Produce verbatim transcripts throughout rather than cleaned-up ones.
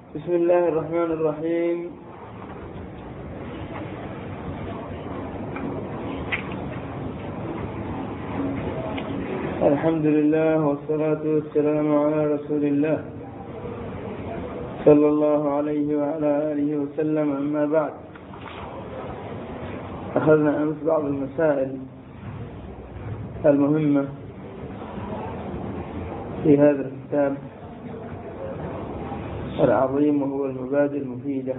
بسم الله الرحمن الرحيم. الحمد لله والصلاة والسلام على رسول الله صلى الله عليه وعلى آله وسلم. أما بعد، أخذنا أمس بعض المسائل المهمة في هذا الكتاب العظيم، وهو المبادئ المفيدة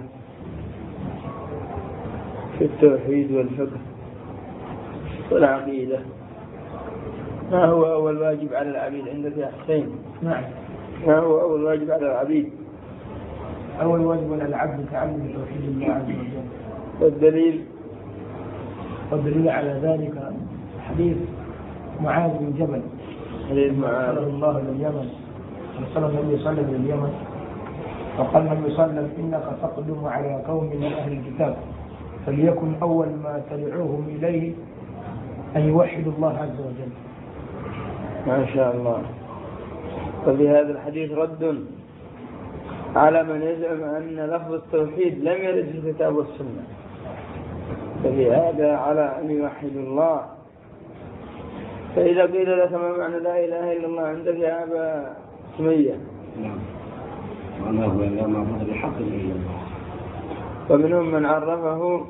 في التوحيد والفقه والعقيدة. ما هو أول واجب على العبيد عندك يا حسين؟ نعم. ما هو أول واجب على العبيد؟ أول واجب على العبد تعلم توحيد الله عز وجل. والدليل؟ والدليل على ذلك حديث معاذ بن جبل، حديث معاذ رضي الله إلى اليمن، أرسل النبي صلى الله عليه وسلم إلى اليمن، فقال النبي صلى الله عليه وسلم: إنك تقدم على قوم من أهل الكتاب، فليكن أول ما تدعوهم إليه أن يوحدوا الله عز وجل. ما شاء الله. وفي هذا الحديث رد على من يزعم أن لفظ التوحيد لم يرد في الكتاب والسنة، ففي هذا على أن يوحدوا الله. فإذا قيل لك ما معنى لا إله إلا الله عندك يا أبا سمية؟ نعم، معناه لا معبود بحق إلا الله. ومنهم من عرفه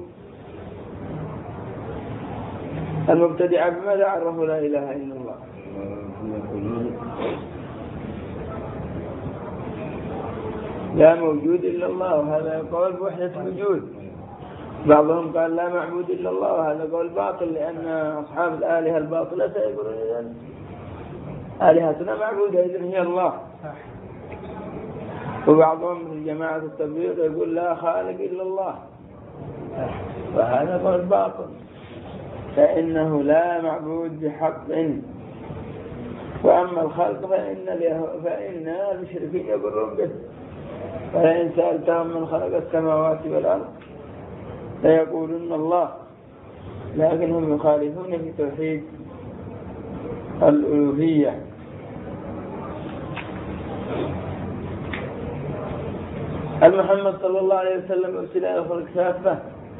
المبتدع. بماذا عرفوا لا إله إلا الله؟ لا موجود إلا الله، وهذا يقول بوحدة الوجود. بعضهم قال لا معبود إلا الله، وهذا قول باطل، لأن أصحاب الآلهة الباطلة سيقولون إذن آلهتنا معبودة، إذن هي الله. وبعضهم من جماعة التبليغ يقول لا خالق إلا الله، وهذا قول باطل، فإنه لا معبود بحق. وأما الخلق فإن فإن المشركين يقولون به، فإن سألتهم من خلق السماوات والأرض فيقولون الله، لكنهم يخالفون في توحيد الألوهية. محمد صلى الله عليه وسلم أرسل إلى الخلق كافة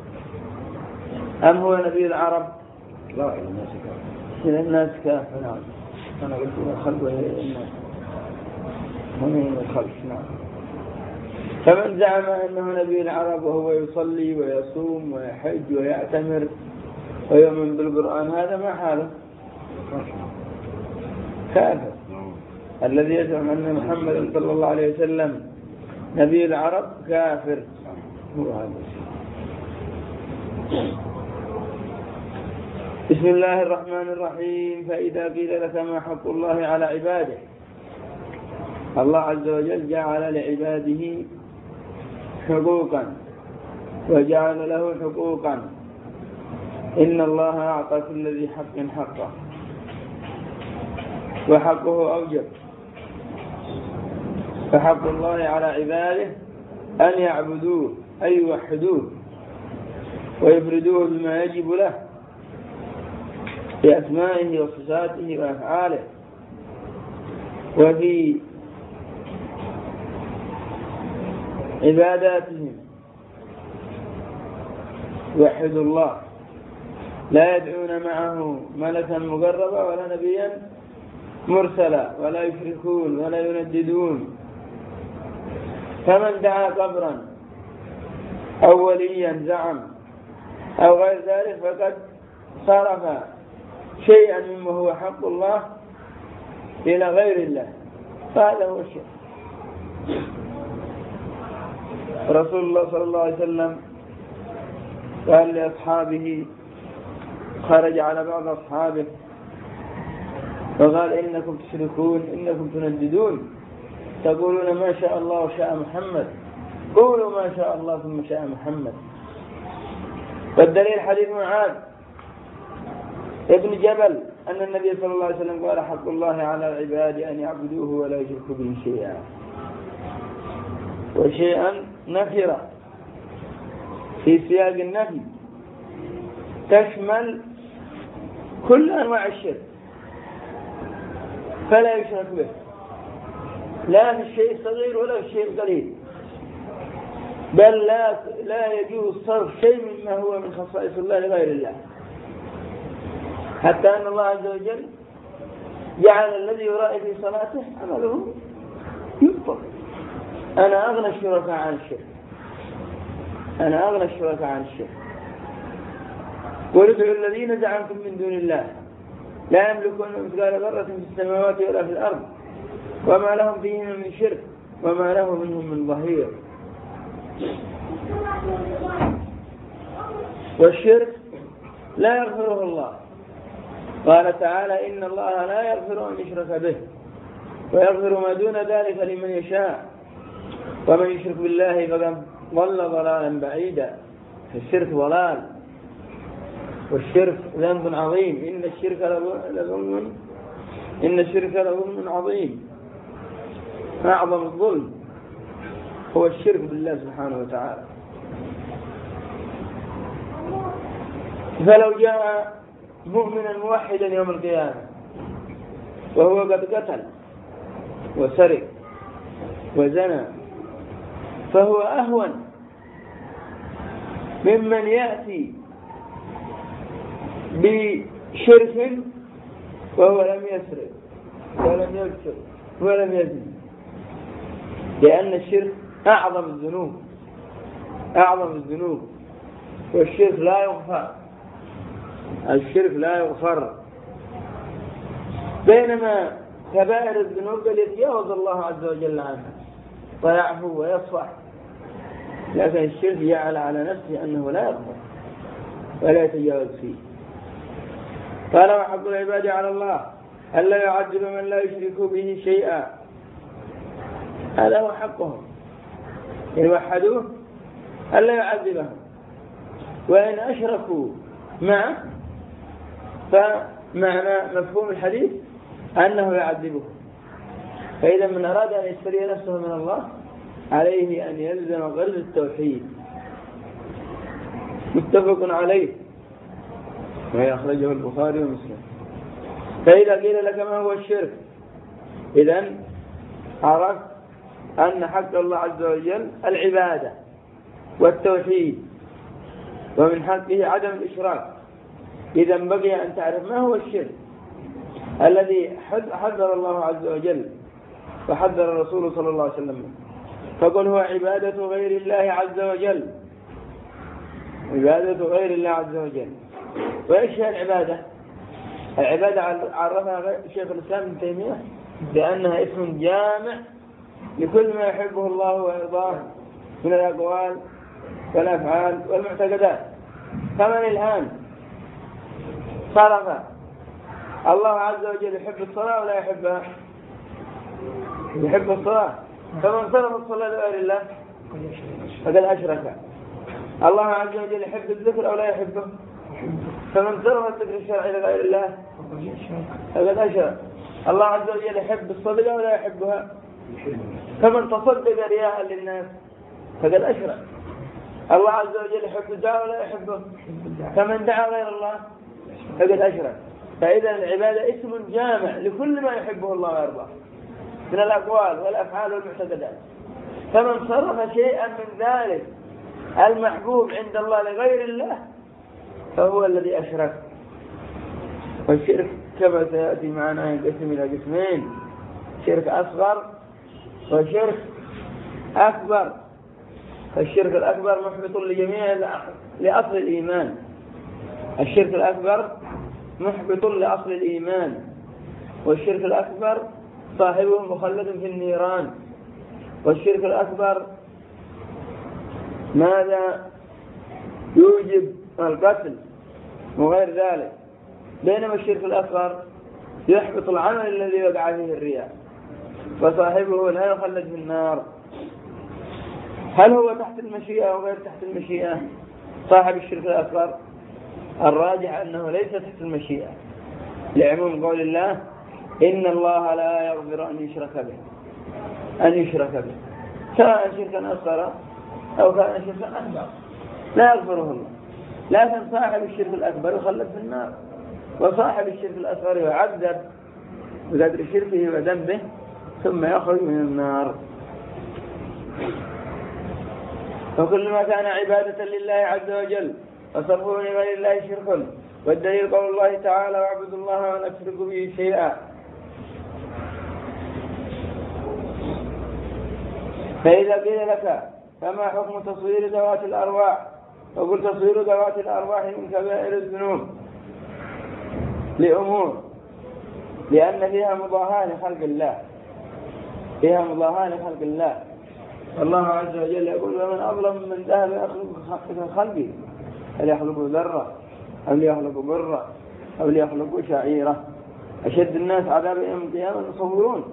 أم هو نبي العرب؟ لا، إلى الناس كافة. إلى الناس كافة. نعم، أنا قلت إلى الخلق وهي الناس، هم إلى الخلق. نعم. فمن زعم أنه نبي العرب وهو يصلي ويصوم ويحج ويعتمر ويؤمن بالقرآن، هذا ما حاله؟ كافر. الذي يزعم أن محمد صلى الله عليه وسلم نبي العرب كافر. هو هذا. بسم الله الرحمن الرحيم. فإذا قيل لك ما حق الله على عباده، الله عز وجل جعل لعباده حقوقا وجعل له حقوقا. إن الله أعطى كل ذي حق حقه، وحقه أوجب. فحق الله على عباده أن يعبدوه، أي يوحدوه ويفردوه بما يجب له في أسمائه وصفاته وأفعاله، وفي عباداتهم. يوحدوا الله، لا يدعون معه ملكا مقربا ولا نبيا مرسلا، ولا يشركون ولا ينددون. فمن دعا قبرا أو وليا زعم أو غير ذلك فقد صرف شيئا مما هو حق الله إلى غير الله، فهذا هو الشرك. رسول الله صلى الله عليه وسلم قال لأصحابه، خرج على بعض أصحابه وقال: إنكم تشركون، إنكم تنددون، تقولون ما شاء الله وشاء محمد، قولوا ما شاء الله ثم شاء محمد. والدليل حديث معاذ ابن جبل أن النبي صلى الله عليه وسلم قال: حق الله على العباد أن يعبدوه ولا يشركوا به شيئا. وشيئا نكرة في سياق النفي تشمل كل أنواع الشرك، فلا يشرك به، لا في الشيء الصغير ولا في الشيء القليل. بل لا لا يجوز صرف شيء مما هو من خصائص الله لغير الله، حتى أن الله عز وجل جعل الذي يرائي في صلاته عمله يبطل. أنا أغنى الشركاء عن الشرك، أنا أغنى الشركاء عن الشرك. وادعوا الذين زعمتم من دون الله لا يملكون مثقال ذرة في السماوات ولا في الأرض وما لهم فيهما من شرك وما له منهم من ظهير. والشرك لا يغفره الله. قال تعالى إن الله لا يغفر أن يشرك به ويغفر ما دون ذلك لمن يشاء ومن يشرك بالله فقد ضل ضلالا بعيدا. الشرك ضلال، والشرك ذنب عظيم. إن الشرك لظلم إن الشرك لظلم عظيم. أعظم الظلم هو الشرك بالله سبحانه وتعالى. فلو جاء مؤمنا موحدا يوم القيامة وهو قد قتل وسرق وزنى فهو أهون ممن يأتي بشرك وهو لم يسرق ولم يكسر ولم يزني، لأن الشرك أعظم الذنوب أعظم الذنوب والشرك لا يغفر الشرك لا يغفر. بينما كبائر الذنوب قد يتجاوز الله عز وجل عنها ويعفو ويصفح، لكن الشرك جعل على نفسه أنه لا يغفر ولا يتجاوز فيه. قال وحق العباد على الله ألا يعذب من لا يشرك به شيئا، هذا هو حقهم إن وحدوه ألا يعذبهم، وإن أشركوا معه فمعنى مفهوم الحديث أنه يعذبه. فإذا من أراد أن يشتري نفسه من الله عليه أن يلزم غرز التوحيد. متفق عليه ويخرجه البخاري ومسلم. فإذا قيل لك ما هو الشرك إذن عرفت أن حق الله عز وجل العبادة والتوحيد، ومن حقه عدم الإشراك. إذا بقي أن تعرف ما هو الشرك الذي حذر الله عز وجل وحذر الرسول صلى الله عليه وسلم. فقل هو عبادة غير الله عز وجل، عبادة غير الله عز وجل. وإيش هي العبادة؟ العبادة عرفها شيخ الإسلام ابن تيمية بأنها اسم جامع لكل ما يحبه الله ويرضاه من الأقوال والأفعال والمعتقدات. فمن الآن صرف الله عز وجل يحب الصلاة ولا يحبها؟ يحب الصلاة. فمن صرف الصلاة لغير الله فقد أشرك. الله عز وجل يحب الذكر أو لا يحبه؟ فمن صرف الذكر الشرعي لغير الله فقد أشرك. الله عز وجل يحب الصدقة ولا يحبها؟ فمن تصدق رياء للناس فقد أشرك. الله عز وجل يحب الدعاء ولا يحبه؟ فمن دعا غير الله فقد أشرك. فإذا العبادة اسم جامع لكل ما يحبه الله ويرضاه من الأقوال والأفعال والمعتقدات. فمن صرف شيئا من ذلك المحبوب عند الله لغير الله فهو الذي أشرك. والشرك كما سيأتي معنا ينقسم إلى قسمين: شرك أصغر وشرك أكبر. فالشرك الأكبر محبط لجميع لأصل الإيمان. الشرك الأكبر محبط لأصل الإيمان، والشرك الأكبر صاحبه مخلد في النيران. والشرك الأكبر ماذا يوجب القتل وغير ذلك، بينما الشرك الأصغر يحبط العمل الذي وقع فيه الرياء وصاحبه لا يخلد في النار. هل هو تحت المشيئة أو غير تحت المشيئة صاحب الشرك الأصغر؟ الراجح أنه ليس تحت المشيئة لعموم قول الله إن الله لا يغفر أن يشرك به أن يشرك به سواء شركا أصغر أو كان شركا أكبر لا يغفره الله. لكن صاحب الشرك الأكبر يخلد في النار، وصاحب الشرك الأصغر يعذب بقدر شركه وذنبه ثم يخرج من النار. فكل ما كان عبادة لله عز وجل وصرفه لغير الله شرك. والدليل قول الله تعالى واعبدوا الله ولا تشركوا به شيئا. فإذا قيل لك فما حكم تصوير ذوات الأرواح؟ وقل تصوير ذوات الأرواح من كبائر الذنوب لأمور، لأن فيها مضاهاة لخلق الله، فيها مضاهاة لخلق الله. الله عز وجل يقول ومن أظلم من ذهب يخلق خلقي، هل يخلق ذرة أو ليخلق برة أو ليخلق شعيرة. أشد الناس عذابا يوم القيامة المصورون.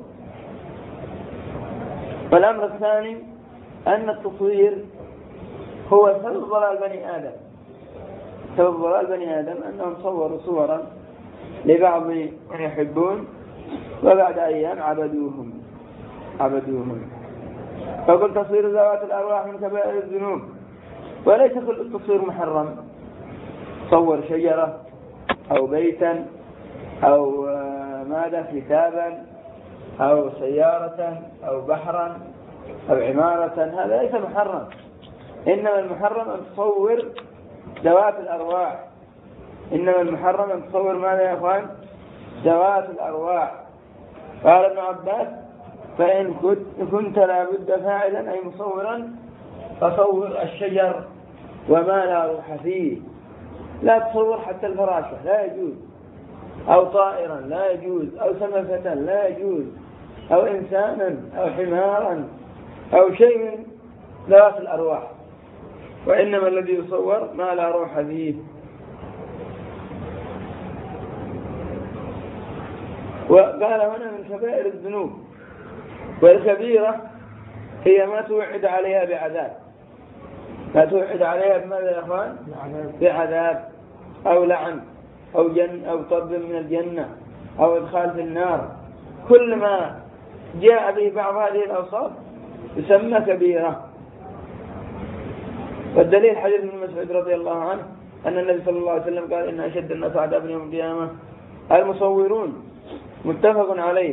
والأمر الثاني أن التصوير هو سبب ضلال بني آدم. سبب ضلال بني آدم أنهم صوروا صورا لبعض من يحبون وبعد أيام عبدوهم عبدوهم فقل تصوير ذوات الأرواح من كبائر الذنوب. وليس كل التصوير محرم. صور شجرة أو بيتا أو ماذا كتابا أو سيارة أو بحرا أو عمارة، هذا ليس محرم. إنما المحرم أن تصور ذوات الأرواح. إنما المحرم أن تصور ماذا يا أخوان؟ ذوات الأرواح. قال ابن عباس فإن كنت لابد فاعلا أي مصورا فصور الشجر وما لا روح فيه. لا تصور حتى الفراشة، لا يجوز، أو طائرا لا يجوز، أو سمكة لا يجوز، أو إنسانا أو حمارا أو شيء من ذوات الأرواح. وإنما الذي يصور ما لا روح فيه. وقال هنا من كبائر الذنوب. والكبيرة هي ما توعد عليها بعذاب، ما توعد عليها بماذا يا أخوان؟ بعذاب أو لعن أو جن أو طرد من الجنة أو إدخال في النار. كل ما جاء به بعض هذه الأوصاف يسمى كبيرة. والدليل حديث ابن مسعود رضي الله عنه أن النبي صلى الله عليه وسلم قال إن أشد الناس عذابا يوم القيامة المصورون، متفق عليه.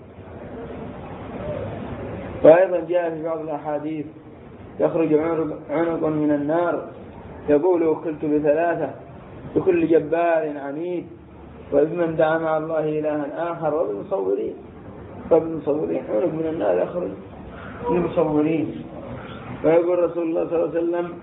وأيضا جاء في بعض الأحاديث يخرج عنق من النار يقول وكلت بثلاثة بكل جبار عنيد وبمن دعا مع الله إلها آخر وبالمصورين. فبالمصورين عنق من النار يخرج من المصورين. ويقول رسول الله صلى الله عليه وسلم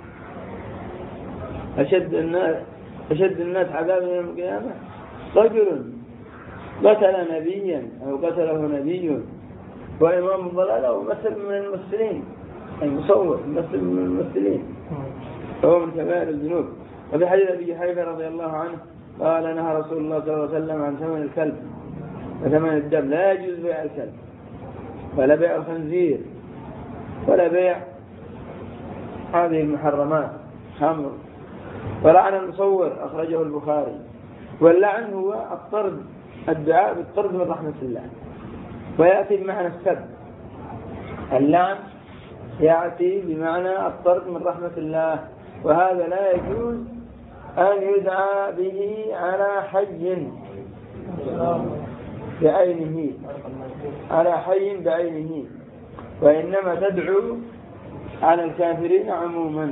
أشد الناس أشد الناس عذابا يوم القيامة رجل قتل نبيا أو قتله نبي وإمام الضلالة ومثل من الممثلين، أي مصور مثل من الممثلين، فهو من كبائر الذنوب. وفي حديث أبي جحيفة رضي الله عنه قال نهى رسول الله صلى الله عليه وسلم عن ثمن الكلب وثمن الدم. لا يجوز بيع الكلب ولا بيع الخنزير ولا بيع هذه المحرمات خمر. ولعن المصور أخرجه البخاري. واللعن هو الطرد، الدعاء بالطرد من رحمة الله، ويأتي بمعنى السب. اللعن يأتي بمعنى الطرد من رحمة الله، وهذا لا يجوز أن يدعى به على حي بعينه على حي بعينه، وإنما تدعو على الكافرين عموما.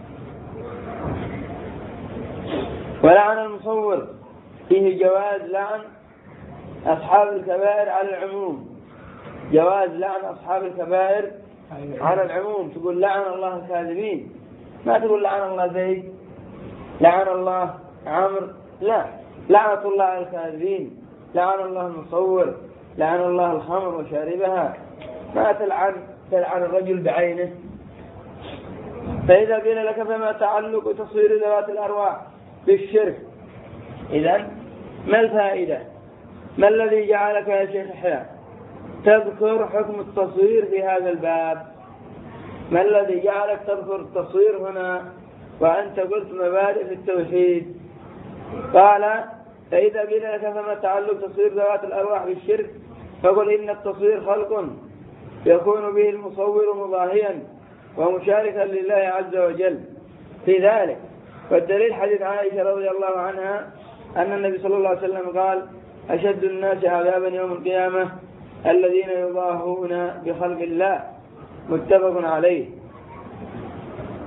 ولعن المصور فيه جواز لعن أصحاب الكبائر على العموم، جواز لعن أصحاب الكبائر على العموم. تقول لعن الله الكاذبين، ما تقول لعن الله زيد، لعن الله عمرو، لا، لعنة الله على الكاذبين، لعن الله المصور، لعن الله الخمر وشاربها. ما تلعن تلعن الرجل بعينه. فإذا قيل لك فما تعلق تصوير ذوات الأرواح بالشرك؟ إذن ما الفائدة؟ ما الذي جعلك يا شيخ حياء تذكر حكم التصوير في هذا الباب؟ ما الذي جعلك تذكر التصوير هنا وأنت قلت مبادئ في التوحيد؟ قال فإذا قيل لك فما تعلق تصوير ذوات الأرواح بالشرك؟ فقل إن التصوير خلق يكون به المصور مضاهيا ومشاركا لله عز وجل في ذلك. والدليل حديث عائشة رضي الله عنها أن النبي صلى الله عليه وسلم قال أشد الناس عذابا يوم القيامة الذين يضاهون بخلق الله، متفق عليه.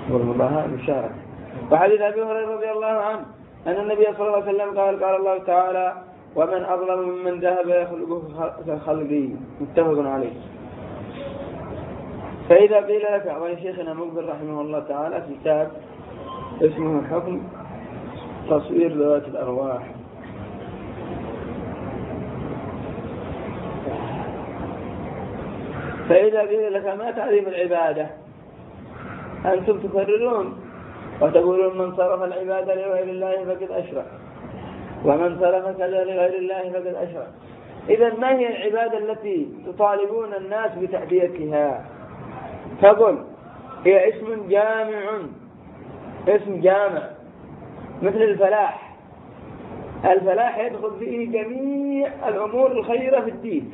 والمضاهاة مشاركة. وحديث أبي هريرة رضي الله عنه أن النبي صلى الله عليه وسلم قال قال الله تعالى ومن أظلم ممن ذهب يخلقه كخلقي متفق عليه. فإذا قيل لك أعطاني شيخنا مقبل رحمه الله تعالى في كتاب اسمه حكم تصوير ذوات الأرواح. فإذا قيل لك ما تعليم العبادة أنتم تكررون وتقولون من صرف العبادة لغير الله فقد أشرك ومن صرف كذا لغير الله فقد أشرك. إذا ما هي العبادة التي تطالبون الناس بتأديتها؟ تقول هي اسم جامع، اسم جامع مثل الفلاح. الفلاح يدخل فيه جميع الأمور الخيرة في الدين.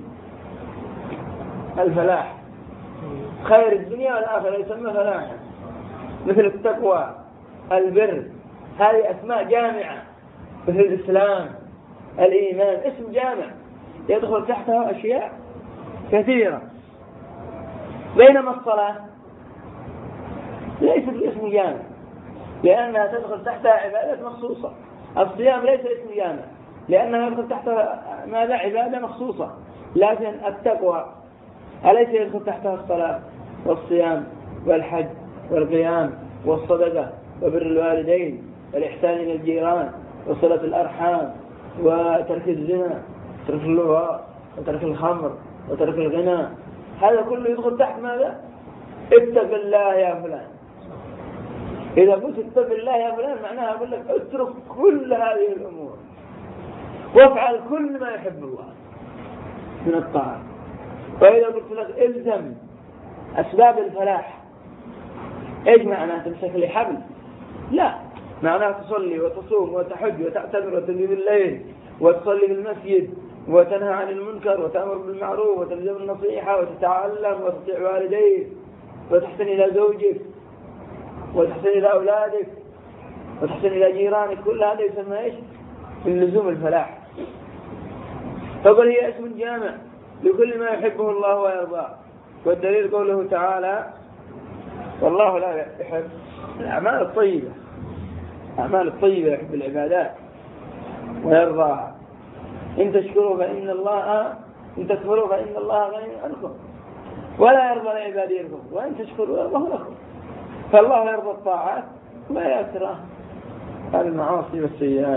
الفلاح خير الدنيا والآخرة يسمى فلاحا. مثل التقوى، البر، هذه أسماء جامعة. مثل الإسلام، الإيمان، اسم جامع يدخل تحتها أشياء كثيرة. بينما الصلاة ليست باسم جامع لأنها تدخل تحتها عبادة مخصوصة. الصيام ليس اسم جامع لأنها يدخل تحتها ماذا؟ عبادة مخصوصة. لكن التقوى أليس يدخل تحتها الصلاة والصيام والحج والقيام والصدقة وبر الوالدين والإحسان إلى الجيران وصلة الأرحام وترك الزنا وترك اللواء وترك الخمر وترك الغنى؟ هذا كله يدخل تحت ماذا؟ اتق الله يا فلان. إذا قلت اتق الله يا فلان معناها أقول لك اترك كل هذه الأمور وافعل كل ما يحب الله من الطاعة. وإذا قلت لك الزم أسباب الفلاح، إيش معناه؟ تمسك لي حبل؟ لا، معناه تصلي وتصوم وتحج وتعتمر وتجيب الليل وتصلي في المسجد وتنهى عن المنكر وتأمر بالمعروف وتلزم النصيحة وتتعلم وتطيع والديك وتحسن إلى زوجك وتحسن إلى أولادك وتحسن إلى جيرانك. كل هذا يسمى إيش؟ من لزوم الفلاح. فقل هي اسم جامع لكل ما يحبه الله ويرضاه. والدليل قوله تعالى والله لا يحب الأعمال الطيبة. الأعمال الطيبة يحب العبادات ويرضاها. إن تشكروا فإن الله إن تكفروا فإن الله غني عنكم ولا يرضى لعباده الكفر وإن تشكروا يرضى لكم. فالله يرضى الطاعات ولا يكره المعاصي والسيئات.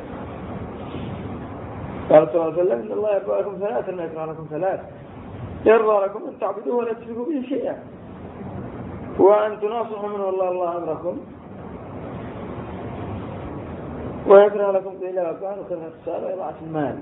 قال صلى الله عليه وسلم إن الله يرضى لكم ثلاث ما يكره لكم ثلاث: يرضى لكم أن تعبدوه ولا تشركوا به شيئا، وأن تناصحوا منه الله الله أمركم، ويكره لكم قيل وقال وكره الخسارة وإضاعة المال.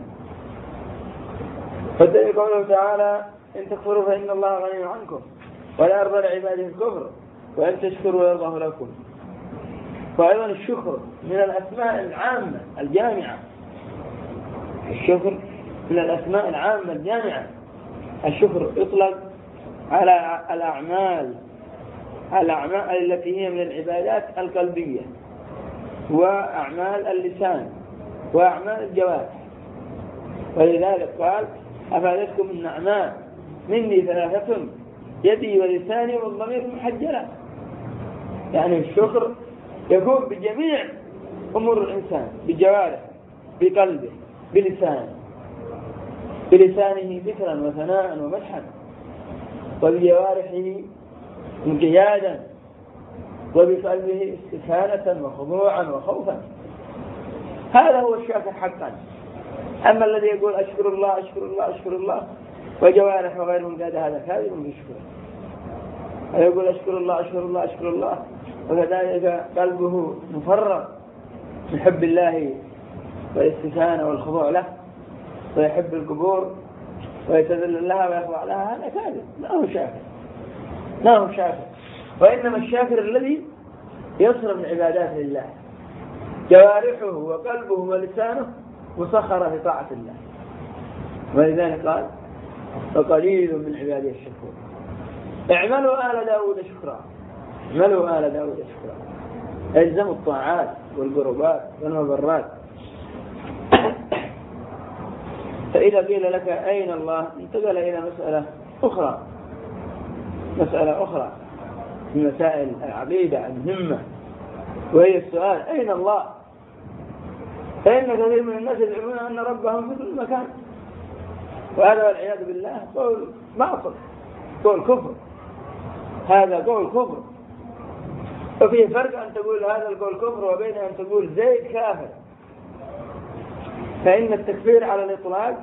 فالدليل قوله تعالى إن تكفروا فإن الله غني عنكم ولا يرضى لعباده الكفر وإن تشكروا يرضاه لكم. فأيضا الشكر من الأسماء العامة الجامعة. الشكر من الأسماء العامة الجامعة. الشكر يطلق على الأعمال الأعمال التي هي من العبادات القلبية وأعمال اللسان وأعمال الجوارح. ولذلك قال أفادتكم النعماء مني ثلاثة يدي ولساني والضمير محجلة. يعني الشكر يكون بجميع أمور الإنسان، بجوارح، بقلبه، بلسانه، بلسانه ذكرا وثناء ومدحا، وبجوارحه انقيادا، وبقلبه استكانة وخضوعا وخوفا. هذا هو الشاكر حقا. أما الذي يقول أشكر الله أشكر الله أشكر الله وجوارح وغير منقادة هذا كاذب بشكره. يقول أشكر الله أشكر الله أشكر الله وكذلك قلبه مفرغ من حب الله والاستكانة والخضوع له ويحب القبور ويتذلل لها ويخضع لها، هذا كاذب، لا هو شاكر، لا هو شاكر. وإنما الشاكر الذي يصرف العبادات لله، جوارحه وقلبه ولسانه مسخرة في طاعة الله. ولذلك قال وقليل من عباده الشكور. اعملوا آل داود شكرا، اعملوا آل داود شكرا. الزموا الطاعات والقربات والمبرات. فإذا قيل لك أين الله انتقل إلى مسألة أخرى، مسألة أخرى في مسائل العقيدة المهمة، وهي السؤال أين الله؟ فإن كثير من الناس يزعمون أن ربهم في كل مكان، وهذا والعياذ بالله قول باطل، قول كفر، هذا قول كفر. وفيه فرق أن تقول هذا القول كفر وبين أن تقول زيد كافر. فإن التكفير على الإطلاق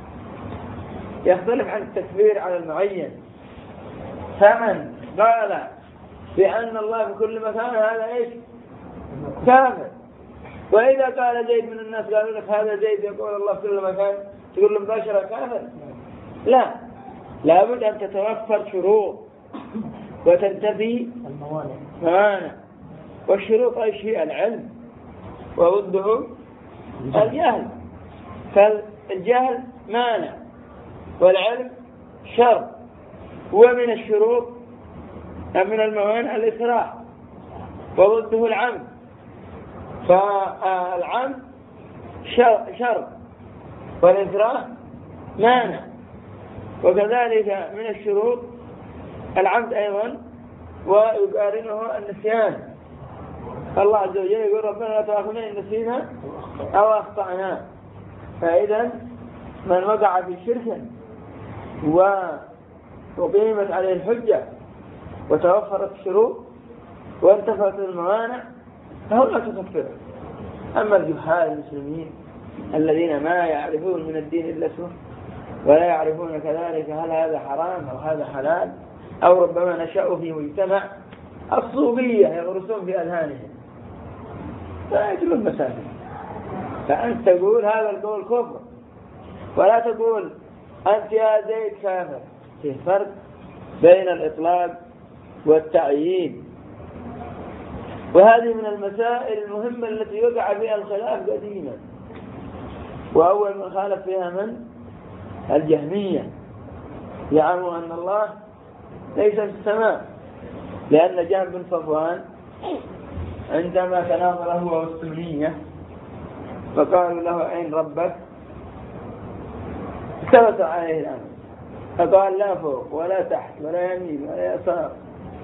يختلف عن التكفير على المعين. فمن قال بأن الله في كل مكان هذا إيش؟ كافر. وإذا قال زيد من الناس قالوا لك هذا زيد يقول الله في كل مكان، تقول له مباشرة كافر؟ لا، لابد أن تتوفر شروط وتنتفي الموانع. والشروط أي شيء؟ العلم، وضده الجهل. فالجهل مانع والعلم شر. ومن الشروط من الموانع الإكراه، وضده العمد. فالعمد شر والإكراه مانع. وكذلك من الشروط العمد أيضا، ويقارنه النسيان. الله عز وجل يقول ربنا لا تؤاخذنا إن نسينا أو أخطأنا. فإذا من وقع في شرك وقيمت عليه الحجة وتوفرت الشروط وانتفت الموانع فهو لا تكفر. أما الجهال المسلمين الذين ما يعرفون من الدين إلا اسمه، ولا يعرفون كذلك هل هذا حرام أو هذا حلال، أو ربما نشأوا في مجتمع الصوفية يغرسون في أذهانهم لا يجلون المساجد، فأنت تقول هذا القول كفر، ولا تقول أنت يا زيد كافر. في فرق بين الإطلاق والتعيين. وهذه من المسائل المهمة التي وقع فيها الخلاف قديما، وأول من خالف فيها من؟ الجهمية. يعلموا أن الله ليس في السماء، لأن جهم بن صفوان عندما تناظر هو والسنية فقالوا له أين ربك؟ ثبت عليه الأمر، فقال لا فوق ولا تحت ولا يمين ولا يسار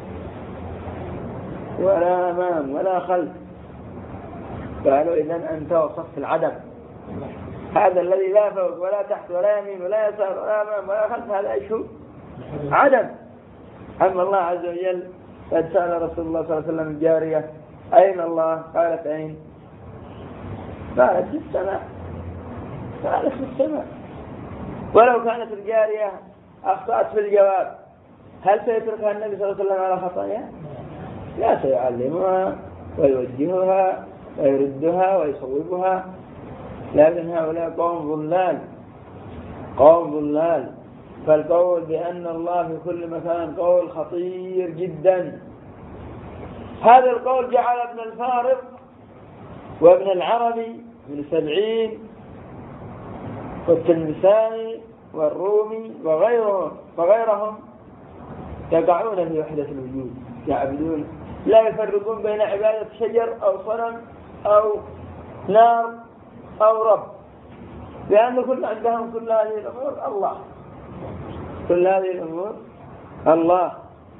ولا أمام ولا خلف. قالوا إذن أنت وصفت العدم، هذا الذي لا فوق ولا تحت ولا يمين ولا يسار ولا أمام ولا خلف هذا إيش هو؟ عدم. أما الله عز وجل قد سأل رسول الله صلى الله عليه وسلم الجارية أين الله؟ قالت أين؟ قالت في السماء. قالت في السماء. ولو كانت الجارية أخطأت في الجواب هل سيتركها النبي صلى الله عليه وسلم على خطأها؟ لا، سيعلمها ويوجهها ويردها ويصوبها. لكن هؤلاء قوم ضلال، قوم ضلال. فالقول بأن الله في كل مكان قول خطير جدا. هذا القول جعل ابن الفارق وابن العربي من السبعين والتلمساني والرومي وغيرهم وغيرهم يقعون في وحدة الوجود، يعبدون لا يفرقون بين عبادة شجر أو صنم أو نار أو رب، لأن كل عندهم كل هذه الأمور الله، كل هذه الأمور الله.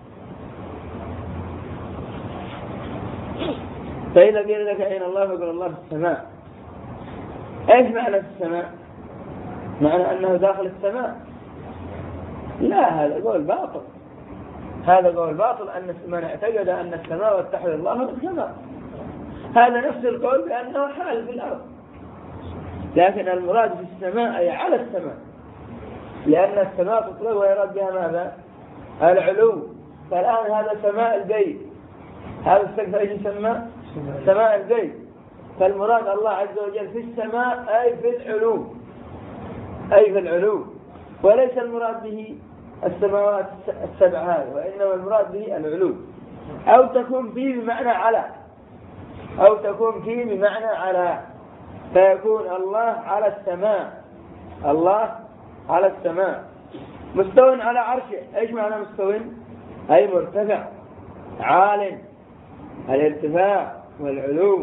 فإذا قيل لك أين الله فقل الله في السماء. إيش معنى في السماء؟ معنى أنه داخل السماء؟ لا، هذا قول باطل. هذا قول باطل أن من اعتقد أن السماء تحوي الله في السماء، هذا نفس القول بأنه حال في الأرض. لكن المراد في السماء أي على السماء، لأن السماء تطلق ويراد بها ماذا؟ العلو. فالآن هذا سماء البيت، هذا السقف ايش يسمى؟ سماء البيت. فالمراد الله عز وجل في السماء أي في العلو، أي في العلو، وليس المراد به السماوات السبع هذه، وإنما المراد به العلو. أو تكون فيه بمعنى على، أو تكون فيه بمعنى على، فيكون الله على السماء، الله على السماء مستو على عرشه. ايش معنى مستو؟ اي مرتفع عال، الارتفاع والعلو.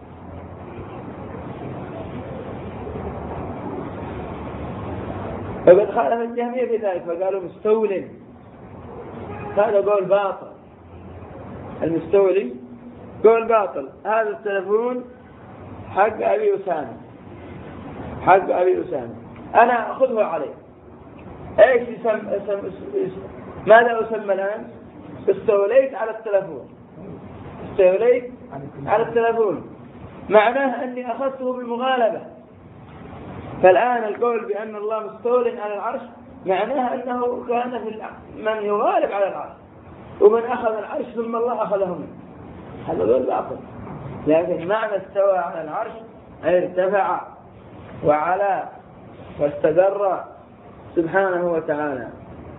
فقد خالف الجهمية في ذلك فقالوا مستول، هذا قول باطل. المستولي قول باطل. هذا التلفون حق أبي أسامة، حق أبي أسامة، أنا أخذه عليه. إيش يسم اسم اسم ماذا أسمى الآن؟ استوليت على التلفون، استوليت على التلفون، معناه أني أخذته بالمغالبة. فالآن القول بأن الله مستول على العرش معناه أنه كان في من يغالب على العرش، ومن أخذ العرش ثم الله أخذه منه. هذا قول باطل. لكن معنى استوى على العرش أي ارتفع وعلى واستقر سبحانه وتعالى.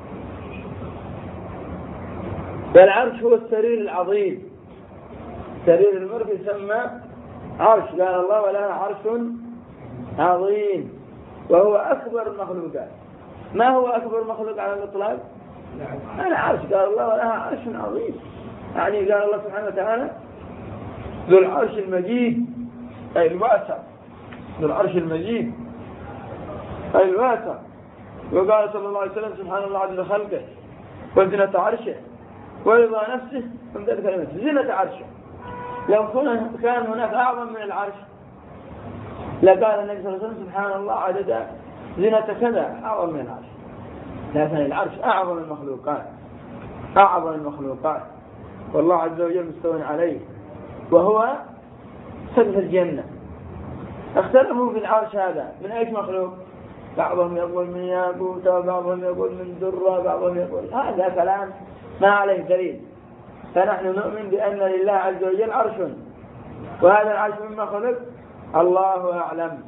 فالعرش هو السرير العظيم، سرير الملك يسمى عرش. قال الله ولها عرش عظيم، وهو أكبر المخلوقات. ما هو أكبر مخلوق على الإطلاق؟ العرش. قال الله ولها عرش عظيم، يعني قال الله سبحانه وتعالى ذو العرش المجيد أي الواسع، ذو العرش المجيد أي الواسع. وقال صلى الله عليه وسلم سبحان الله عز خلقه وزنة عرشه ورضا نفسه وامتداد كلمته. زنة عرشه، لو كان هناك أعظم من العرش لقال النبي صلى الله عليه وسلم سبحان الله عدد زنة كذا أعظم من العرش. لكن العرش أعظم المخلوقات، أعظم المخلوقات، والله عز وجل مستوى عليه، وهو سقف الجنة. اختلفوا في العرش هذا من أي مخلوق؟ بعضهم يقول من ياقوت، وبعضهم يقول من درة، بعضهم يقول هذا كلام ما عليه دليل. فنحن نؤمن بأن لله عز وجل عرش، وهذا العرش مما خلق الله أعلم.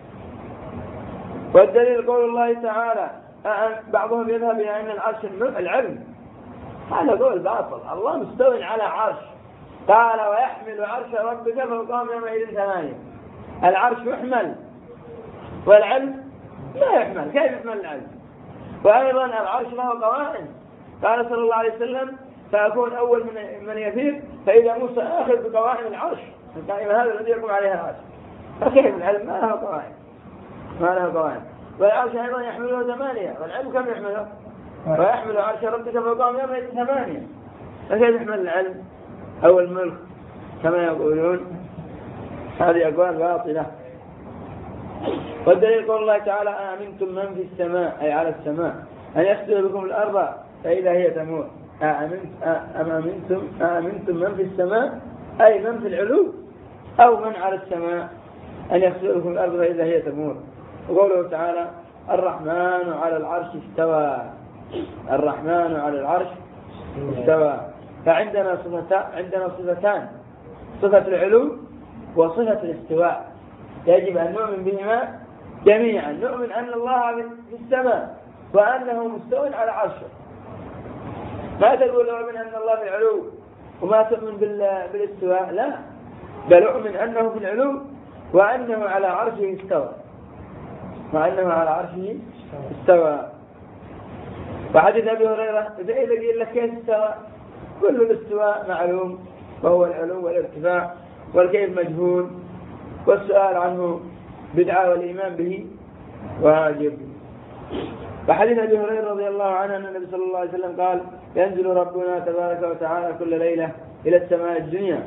والدليل قول الله تعالى بعضهم يذهب إلى أن العرش العلم، هذا قول باطل. الله مستوى على عرش، قال ويحمل عرش ربك فوقهم يومئذ ثمانية. العرش يحمل والعلم لا يحمل، كيف يحمل العلم؟ وأيضا العرش له قوائم، قال صلى الله عليه وسلم فأكون أول من من يفيق فإذا موسى آخذ بقوائم العرش، القائمة هذا الذي يقوم عليها العرش. فكيف العلم ما له قوائم؟ ما له قوائم. والعرش أيضا يحمله ثمانية، والعلم كم يحمله؟ ويحمل عرش ربك فوقهم يومئذ ثمانية. فكيف يحمل العلم أو الملك كما يقولون؟ هذه أقوال باطلة. والدليل قول الله تعالى أأمنتم من في السماء أي على السماء أن يخسف بكم الأرض فإذا هي تمور. أأمنتم أأمنتم من في السماء أي من في العلو أو من على السماء أن يخسف بكم الأرض فإذا هي تمور. وقوله تعالى الرحمن على العرش استوى، الرحمن على العرش استوى. فعندنا صفتان، عندنا صفتان، صفة العلو وصفة الاستواء، يجب أن نؤمن بهما جميعا. نؤمن أن الله في السماء وأنه مستوى على عرشه، ما تقول نؤمن أن الله في العلو وما تؤمن بالاستواء، لا، بل أؤمن أنه في العلو وأنه على عرشه استوى، وأنه على عرشه استوى. وحديث أبي هريرة إذا قيل لك كيف استوى؟ كل الاستواء معلوم، وهو العلو والارتفاع، والكيف مجهول، والسؤال عنه بدعة والإيمان به واجب. وحديث أبي هريرة رضي الله عنه أن النبي صلى الله عليه وسلم قال ينزل ربنا تبارك وتعالى كل ليلة إلى السماء الدنيا.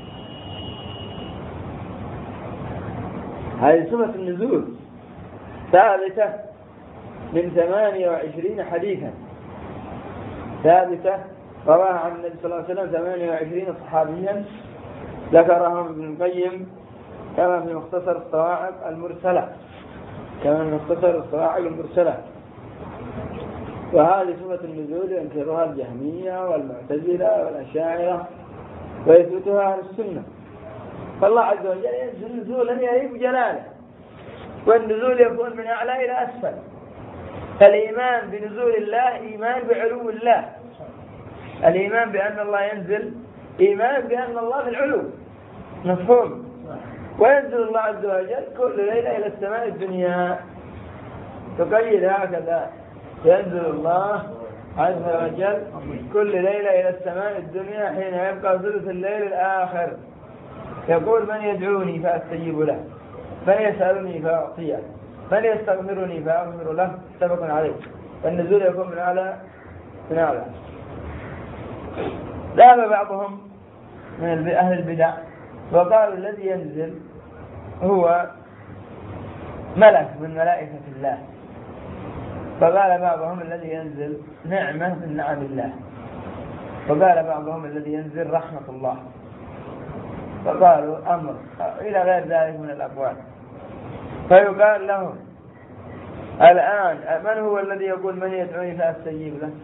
هذه صفة النزول ثابتة من ثمانية وعشرين حديثا، ثابتة رواها عن النبي صلى الله عليه وسلم ثمانية وعشرين صحابيا ذكرهم ابن القيم كما في مختصر الصواعق المرسلة، كما في مختصر الصواعق المرسلة. وهذه صفة النزول ينكرها الجهمية والمعتزلة والأشاعرة ويثبتها أهل السنة. فالله عز وجل ينزل نزولا يليق بجلاله، والنزول يكون من أعلى إلى أسفل. فالإيمان بنزول الله إيمان بعلو الله، الإيمان بأن الله ينزل إيمان بأن الله في العلو، مفهوم؟ وينزل الله عز وجل كل ليلة إلى السماء الدنيا، تقيد هكذا ينزل الله عز وجل كل ليلة إلى السماء الدنيا حين يبقى ثلث الليل الآخر، يقول من يدعوني فأستجيب له، من يسألني فأعطيه، من يستغفرني فأغفر له، متفق عليه. فالنزول يكون من أعلى من أعلى. ذهب بعضهم من أهل البدع وقالوا الذي ينزل هو ملك من ملائكة الله، فقال بعضهم الذي ينزل نعمة من نعم الله، وقال بعضهم الذي ينزل رحمة الله، فقالوا أمر إلى غير ذلك من الأقوال. فيقال لهم الآن من هو الذي يقول من يدعوني فأستجيب له؟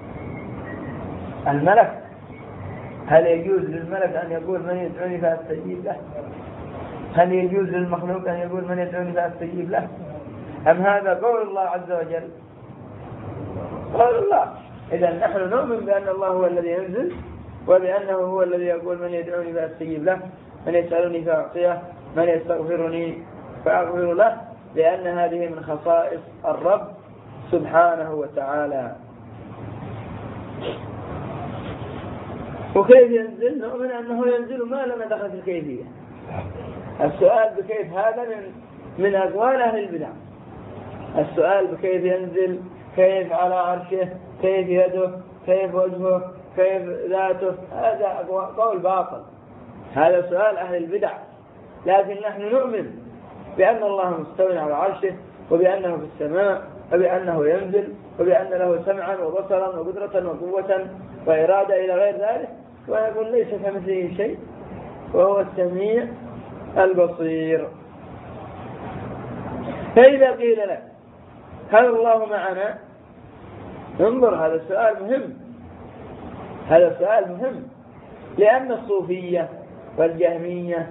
الملك. هل يجوز للملك أن يقول من يدعوني فأستجيب له؟ هل يجوز للمخلوق أن يقول من يدعوني فأستجيب له؟ أم هذا قول الله عز وجل؟ قول الله. إذا نحن نؤمن بأن الله هو الذي ينزل، وبأنه هو الذي يقول من يدعوني فأستجيب له، من يسألني فأعطيه، من يستغفرني فأغفر له، لأن هذه من خصائص الرب سبحانه وتعالى. وكيف ينزل؟ نؤمن أنه ينزل ما لنا دخل في الكيفية. السؤال بكيف هذا من من أقوال أهل البدع. السؤال بكيف ينزل، كيف على عرشه، كيف يده، كيف وجهه، كيف ذاته، هذا قول باطل، هذا سؤال أهل البدع. لكن نحن نؤمن بأن الله مستوى على عرشه، وبأنه في السماء، وبأنه ينزل، وبأن له سمعا وبصرا وقدرة وقوة وإرادة إلى غير ذلك، ويقول ليس كمثله شيء وهو السميع البصير. فإذا قيل لك هل الله معنا؟ انظر، هذا السؤال مهم، هذا السؤال مهم، لأن الصوفية والجهمية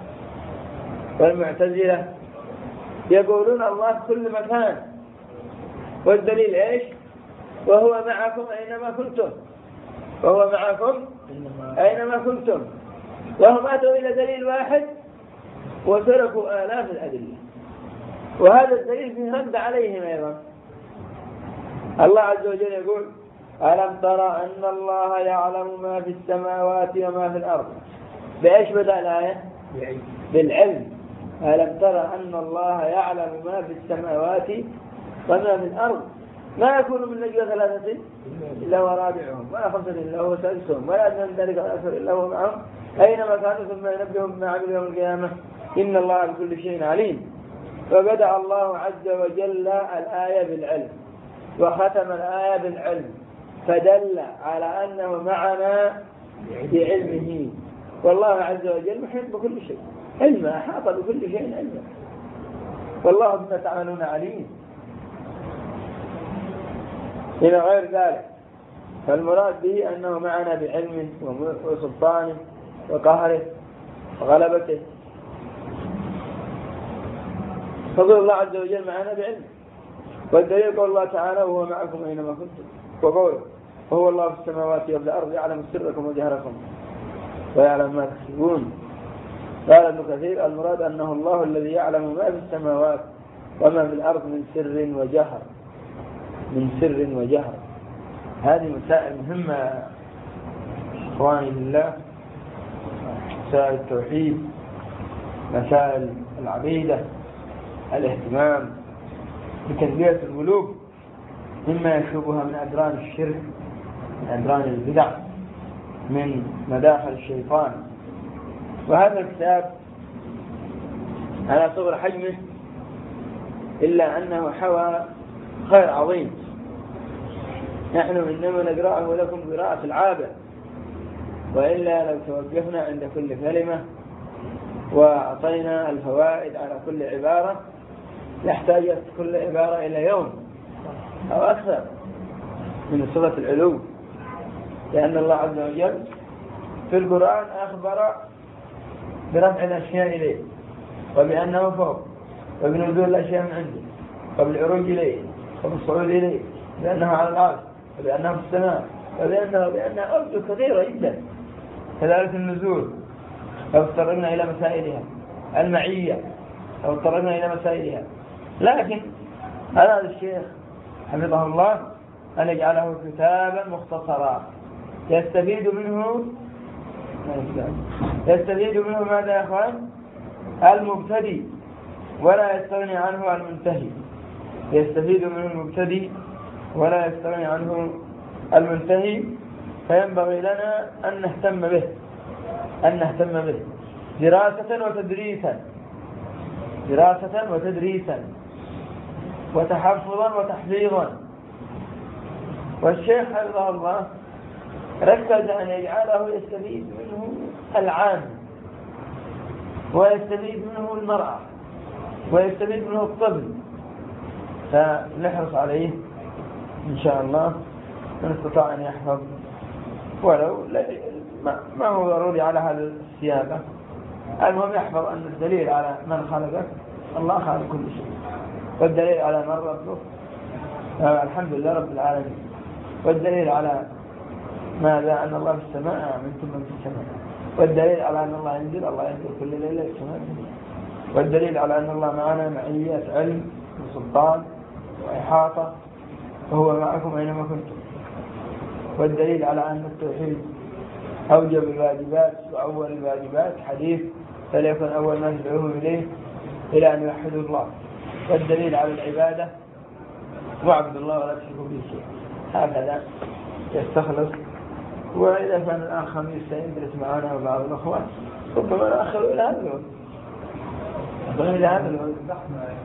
والمعتزلة يقولون الله في كل مكان، والدليل ايش؟ وهو معكم أينما كنتم، وهو معكم أينما كنتم. وهم أتوا إلى دليل واحد وتركوا آلاف الأدلة، وهذا الدليل فيه رد عليهم أيضا. الله عز وجل يقول ألم ترى أن الله يعلم ما في السماوات وما في الأرض؟ بإيش بدأ الآية؟ بالعلم. ألم ترى أن الله يعلم ما في السماوات وما في الأرض؟ ما يكون من نجوى ثلاثة إلا هو رابعهم، ولا خمسة إلا هو سادسهم، ولا أدنى من ذلك ولا أكثر إلا هو معهم أينما كانوا ثم ينبئهم بما عملوا يوم القيامة إن الله بكل شيء عليم. فبدأ الله عز وجل الآية بالعلم، وختم الآية بالعلم، فدل على أنه معنا بعلمه. والله عز وجل محيط بكل شيء علما، أحاط بكل شيء علما، والله بما تعملون عليم إلى غير ذلك. فالمراد به أنه معنا بعلمه وسلطانه وقهره وغلبته. فضل الله عز وجل معنا بعلمه، والدليل قول الله تعالى وهو معكم أينما كنتم، وقوله وهو الله في السماوات وفي الأرض يعلم سركم وجهركم ويعلم ما تكسبون. قال ابن كثير المراد أنه الله الذي يعلم ما في السماوات وما في الأرض من سر وجهر، من سر وجهر. هذه مسائل مهمة إخواني بالله، مسائل التوحيد، مسائل العقيدة، الاهتمام بتربية القلوب مما يشوبها من أدران الشرك، من أدران البدع، من مداخل الشيطان. وهذا الكتاب على صغر حجمه إلا أنه حوى خير عظيم، نحن إنما نقرأه لكم قراءة العابة، وإلا لو توقفنا عند كل كلمة وأعطينا الفوائد على كل عبارة يحتاج كل عبارة إلى يوم أو أكثر من صفة العلو، لأن الله عز وجل في القرآن أخبر برفع الأشياء إليه، وبأنه فوق، وبنزول الأشياء من عنده، وبالعروج إليه، وبالصعود إليه، بأنه على العرش، وبأنه في السماء، وبأنه بأنه أوجه كثيرة جدا. كذلك النزول لو اضطرقنا إلى مسائلها، المعية لو اضطرقنا إلى مسائلها. لكن أراد الشيخ حفظه الله أن يجعله كتابا مختصرا يستفيد منه يستفيد منه ماذا يا أخوان؟ المبتدئ ولا يستغني عنه المنتهي. يستفيد منه المبتدئ ولا يستغني عنه المنتهي، فينبغي لنا أن نهتم به أن نهتم به دراسة وتدريسا، دراسة وتدريسا وتحفظا وتحفيظا. والشيخ حفظه الله ركز أن يجعله يستفيد منه العام، ويستفيد منه المرأة، ويستفيد منه الطفل، فنحرص عليه إن شاء الله من استطاع أن يحفظ ولو ما هو ضروري على هذا السياقة، المهم يحفظ أن الدليل على من خلقك الله خالق كل شيء، والدليل على من ربك الحمد لله رب العالمين، والدليل على ماذا أن الله في السماء أمنتم من في السماء، والدليل على أن الله ينزل الله ينزل كل ليلة في السماء، والدليل على أن الله معنا معية علم وسلطان وإحاطة وهو معكم أينما كنتم، والدليل على أن التوحيد أوجب الواجبات وأول الواجبات حديث فليكن أول ما تدعوهم إليه إلى أن يوحدوا الله، والدليل على العبادة واعبدوا الله ولا تشركوا به شيئا. هكذا يستخلص. وإذا كان الآن خميس سيدرس معنا وبعض الأخوات ربما نأخر إلى هذا الوقت، إلى هذا الوقت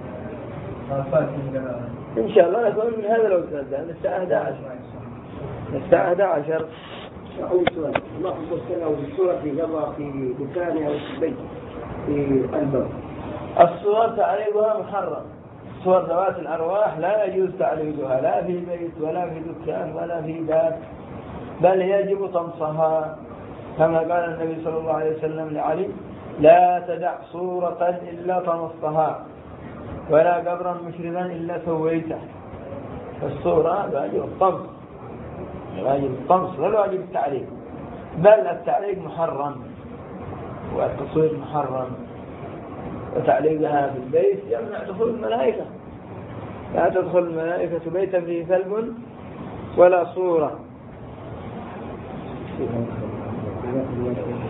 إن شاء الله نكون من هذا الوقت من الساعة أحد عشر الساعة أحد عشر. أول سؤال، الله سبحانه بالصورة في جرى في دكان أو في بيت في الباب. الصور تعليقها محرم، صور ذوات الأرواح لا يجوز تعليقها لا في بيت ولا في دكان ولا في باب، بل يجب طمسها كما قال النبي صلى الله عليه وسلم لعلي لا تدع صورة إلا طمستها ولا قبرا مشرفا إلا سويته. فالصورة واجب الطمس، واجب الطمس ولا واجب التعليق، بل التعليق محرم والتصوير محرم، وتعليقها في البيت يمنع دخول الملائكة، لا تدخل الملائكة بيتا فيه كلب ولا صورة.